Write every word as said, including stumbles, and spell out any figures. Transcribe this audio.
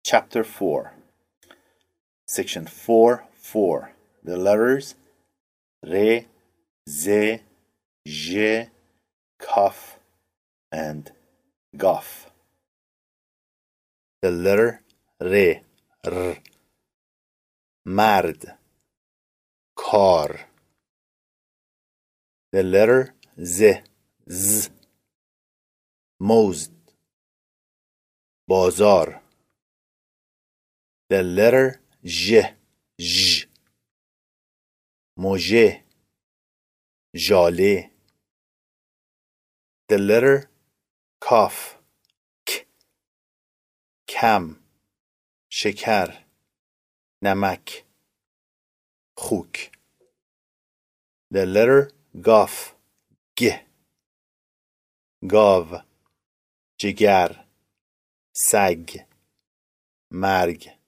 Chapter four. Section four four. The letters Re, Ze, Je, Kaf, and Gaf. The letter Re, R. مرد کار. The letter Z, Z. مزد بازار. The letter J, J. مژه ژاله. The letter Kaf, K. کم شکر نمک خوک. The letter Gaf, G. گاو جگر سگ مرگ.